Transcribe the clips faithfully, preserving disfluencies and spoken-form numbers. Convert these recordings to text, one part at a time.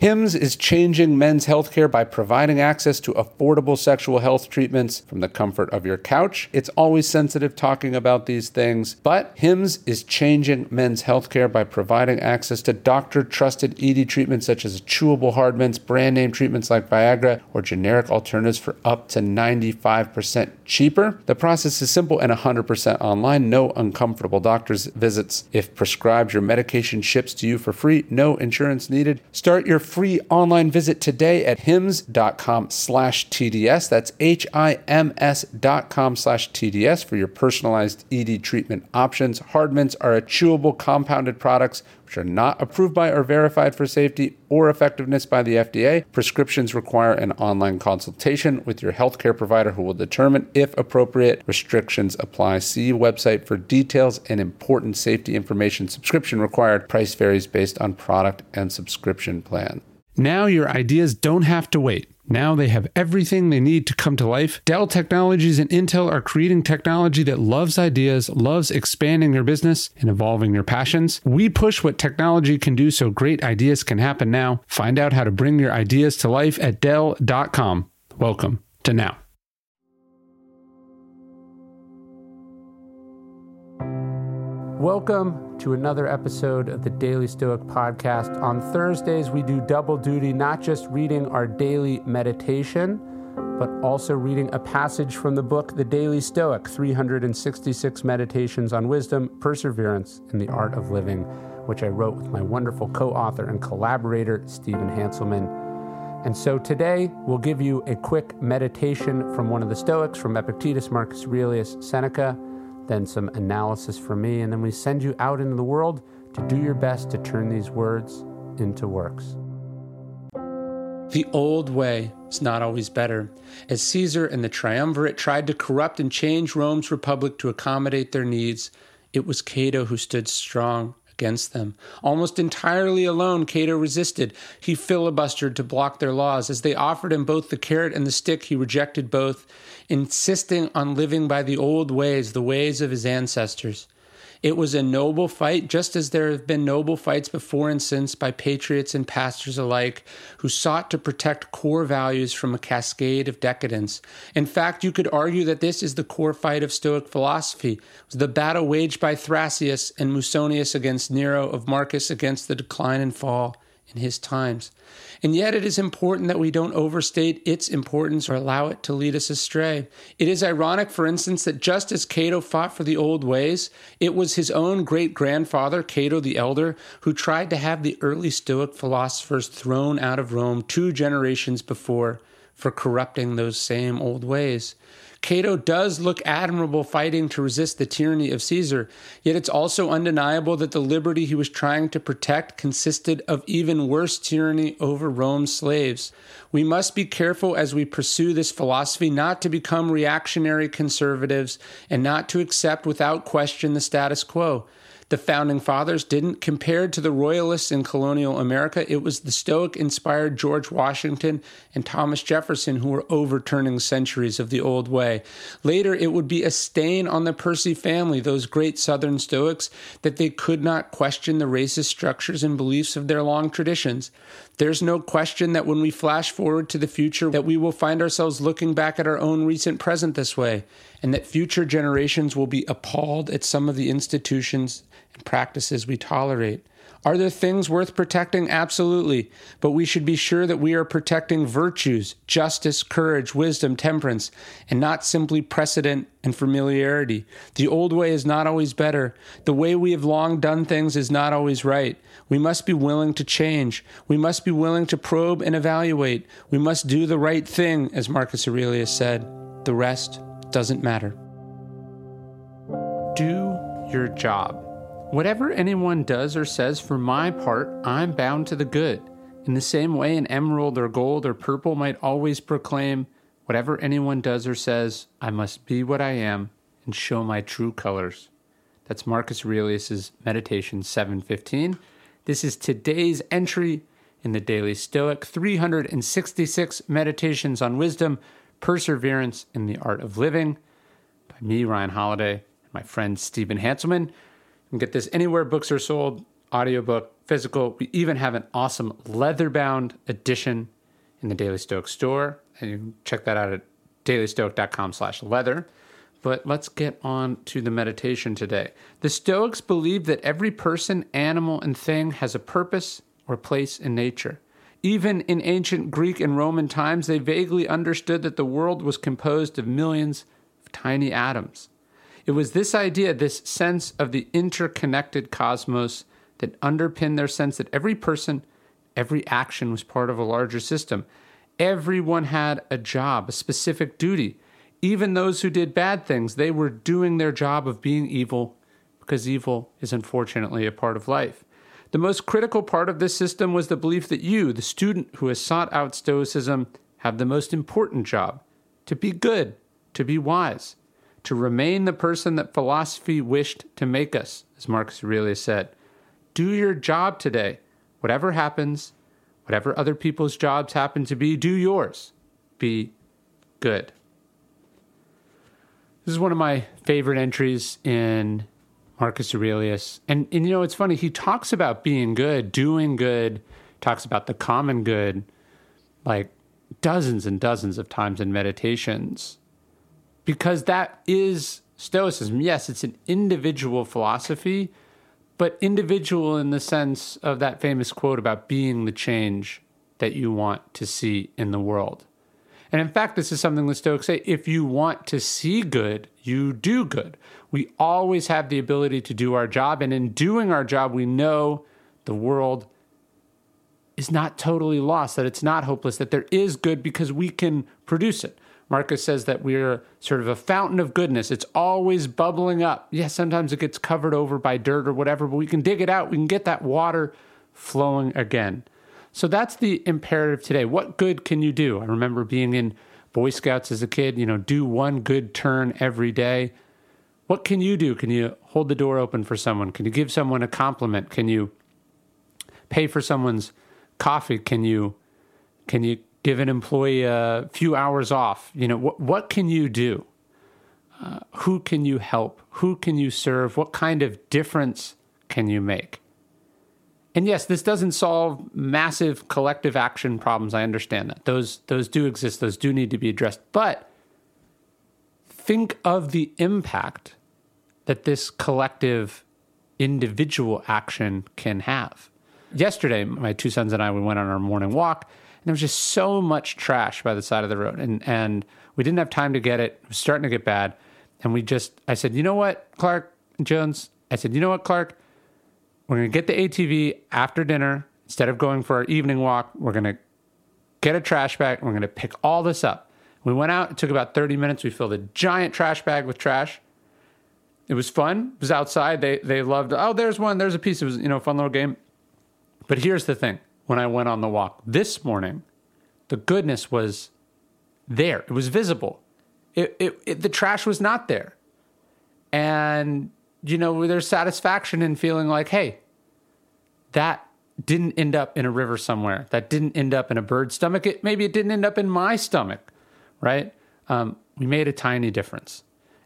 Hims is changing men's healthcare by providing access to affordable sexual health treatments from the comfort of your couch. It's always sensitive talking about these things, but Hims is changing men's healthcare by providing access to doctor-trusted E D treatments such as chewable hard mints, brand name treatments like Viagra, or generic alternatives for up to ninety-five percent cheaper. The process is simple and one hundred percent online. No uncomfortable doctor's visits. If prescribed, your medication ships to you for free. No insurance needed. Start your free online visit today at hims.com slash TDS. That's H-I-M-S dot com slash TDS for your personalized E D treatment options. Hard mints are chewable compounded products which are not approved by or verified for safety or effectiveness by the F D A. Prescriptions require an online consultation with your healthcare provider who will determine if appropriate. Restrictions apply. See website for details and important safety information. Subscription required. Price varies based on product and subscription plan. Now your ideas don't have to wait. Now they have everything they need to come to life. Dell Technologies and Intel are creating technology that loves ideas, loves expanding your business and evolving your passions. We push what technology can do so great ideas can happen now. Find out how to bring your ideas to life at Dell dot com. Welcome to Now. Welcome to another episode of the Daily Stoic Podcast. On Thursdays, we do double duty, not just reading our daily meditation, but also reading a passage from the book, The Daily Stoic, three hundred sixty-six Meditations on Wisdom, Perseverance, and the Art of Living, which I wrote with my wonderful co-author and collaborator, Stephen Hanselman. And so today, we'll give you a quick meditation from one of the Stoics, from Epictetus, Marcus Aurelius, Seneca, then some analysis from me, and then we send you out into the world to do your best to turn these words into works. The old way is not always better. As Caesar and the triumvirate tried to corrupt and change Rome's republic to accommodate their needs, it was Cato who stood strong against them. Almost entirely alone, Cato resisted. He filibustered to block their laws. As they offered him both the carrot and the stick, he rejected both, insisting on living by the old ways, the ways of his ancestors. It was a noble fight, just as there have been noble fights before and since by patriots and pastors alike who sought to protect core values from a cascade of decadence. In fact, you could argue that this is the core fight of Stoic philosophy. It was the battle waged by Thrasea and Musonius against Nero, of Marcus against the decline and fall in his times. And yet it is important that we don't overstate its importance or allow it to lead us astray. It is ironic, for instance, that just as Cato fought for the old ways, it was his own great-grandfather, Cato the Elder, who tried to have the early Stoic philosophers thrown out of Rome two generations before for corrupting those same old ways. Cato does look admirable fighting to resist the tyranny of Caesar, yet it's also undeniable that the liberty he was trying to protect consisted of even worse tyranny over Rome's slaves. We must be careful as we pursue this philosophy not to become reactionary conservatives and not to accept without question the status quo. The Founding Fathers didn't. Compared to the Royalists in colonial America, it was the Stoic-inspired George Washington and Thomas Jefferson who were overturning centuries of the old way. Later, it would be a stain on the Percy family, those great Southern Stoics, that they could not question the racist structures and beliefs of their long traditions. There's no question that when we flash forward to the future, that we will find ourselves looking back at our own recent present this way, and that future generations will be appalled at some of the institutions and practices we tolerate. Are there things worth protecting? Absolutely. But we should be sure that we are protecting virtues, justice, courage, wisdom, temperance, and not simply precedent and familiarity. The old way is not always better. The way we have long done things is not always right. We must be willing to change. We must be willing to probe and evaluate. We must do the right thing, as Marcus Aurelius said. The rest doesn't matter. Do your job. Whatever anyone does or says, for my part, I'm bound to the good. In the same way, an emerald or gold or purple might always proclaim, whatever anyone does or says, I must be what I am and show my true colors. That's Marcus Aurelius' Meditation seven fifteen. This is today's entry in the Daily Stoic, three hundred sixty-six Meditations on Wisdom, Perseverance, and the Art of Living, by me, Ryan Holiday, and my friend Stephen Hanselman. You can get this anywhere books are sold, audiobook, physical. We even have an awesome leather-bound edition in the Daily Stoic store. And you can check that out at dailystoic.com slash leather. But let's get on to the meditation today. The Stoics believe that every person, animal, and thing has a purpose or place in nature. Even in ancient Greek and Roman times, they vaguely understood that the world was composed of millions of tiny atoms. It was this idea, this sense of the interconnected cosmos, that underpinned their sense that every person, every action was part of a larger system. Everyone had a job, a specific duty. Even those who did bad things, they were doing their job of being evil, because evil is unfortunately a part of life. The most critical part of this system was the belief that you, the student who has sought out Stoicism, have the most important job: to be good, to be wise, to remain the person that philosophy wished to make us, as Marcus Aurelius said. Do your job today. Whatever happens, whatever other people's jobs happen to be, do yours. Be good. This is one of my favorite entries in Marcus Aurelius. And, and you know, it's funny, he talks about being good, doing good, talks about the common good, like dozens and dozens of times in Meditations, because that is Stoicism. Yes, it's an individual philosophy, but individual in the sense of that famous quote about being the change that you want to see in the world. And in fact, this is something the Stoics say: if you want to see good, you do good. We always have the ability to do our job, and in doing our job, we know the world is not totally lost, that it's not hopeless, that there is good because we can produce it. Marcus says that we're sort of a fountain of goodness. It's always bubbling up. Yes, sometimes it gets covered over by dirt or whatever, but we can dig it out. We can get that water flowing again. So that's the imperative today. What good can you do? I remember being in Boy Scouts as a kid, you know, do one good turn every day. What can you do? Can you hold the door open for someone? Can you give someone a compliment? Can you pay for someone's coffee? Can you can you give an employee a few hours off? You know, what what can you do? Uh, who can you help? Who can you serve? What kind of difference can you make? And yes, this doesn't solve massive collective action problems. I understand that. Those, those do exist. Those do need to be addressed. But think of the impact that this collective individual action can have. Yesterday, my two sons and I, we went on our morning walk, and there was just so much trash by the side of the road. And, and we didn't have time to get it. It was starting to get bad. And we just, I said, you know what, Clark Jones? I said, you know what, Clark? We're going to get the A T V after dinner. Instead of going for our evening walk, we're going to get a trash bag. And we're going to pick all this up. We went out. It took about thirty minutes. We filled a giant trash bag with trash. It was fun. It was outside. They they loved, oh, there's one. There's a piece. It was, you know, a fun little game. But here's the thing. When I went on the walk this morning, the goodness was there. It was visible. It, it, it the trash was not there. And you know, there's satisfaction in feeling like, hey, that didn't end up in a river somewhere. That didn't end up in a bird's stomach. It, maybe it didn't end up in my stomach, right? Um, we made a tiny difference.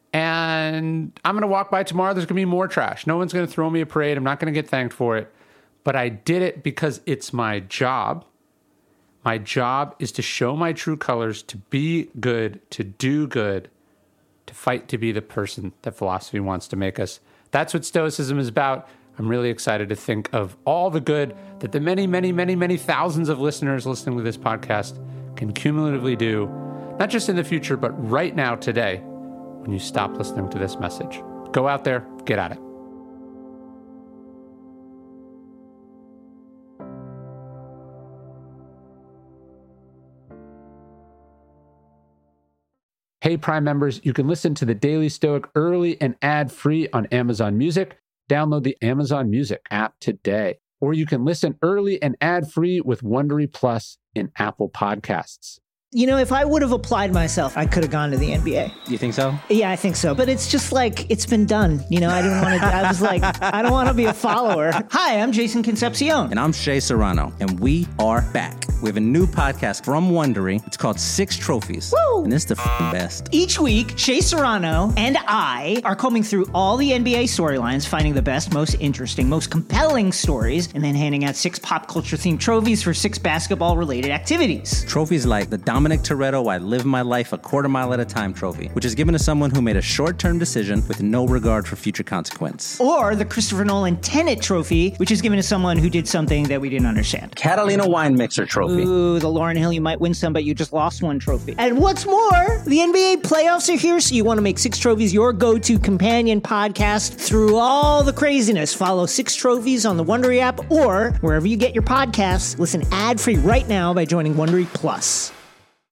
And I'm going to walk by tomorrow. There's going to be more trash. No one's going to throw me a parade. I'm not going to get thanked for it. But I did it because it's my job. My job is to show my true colors, to be good, to do good, to fight to be the person that philosophy wants to make us. That's what Stoicism is about. I'm really excited to think of all the good that the many, many, many, many thousands of listeners listening to this podcast can cumulatively do, not just in the future, but right now, today, when you stop listening to this message. Go out there, get at it. Hey, Prime members, you can listen to the Daily Stoic early and ad-free on Amazon Music. Download the Amazon Music app today. Or you can listen early and ad-free with Wondery Plus in Apple Podcasts. You know, if I would have applied myself, I could have gone to the N B A. You think so? Yeah, I think so. But it's just like, it's been done. You know, I didn't want to, I was like, I don't want to be a follower. Hi, I'm Jason Concepcion. And I'm Shea Serrano. And we are back. we have a new podcast from Wondery. It's called Six Trophies. Woo! And it's the f- best. Each week, Shea Serrano and I are combing through all the N B A storylines, finding the best, most interesting, most compelling stories, and then handing out six pop culture-themed trophies for six basketball-related activities. Trophies like the Dominic Toretto I Live My Life a Quarter Mile at a Time trophy, which is given to someone who made a short-term decision with no regard for future consequence. Or the Christopher Nolan Tenet trophy, which is given to someone who did something that we didn't understand. Catalina Wine Mixer trophy. Ooh, the Lauryn Hill You Might Win Some, but You Just Lost One trophy. And what's more, the N B A playoffs are here, so you want to make Six Trophies your go-to companion podcast through all the craziness. Follow Six Trophies on the Wondery app or wherever you get your podcasts. Listen ad-free right now by joining Wondery Plus.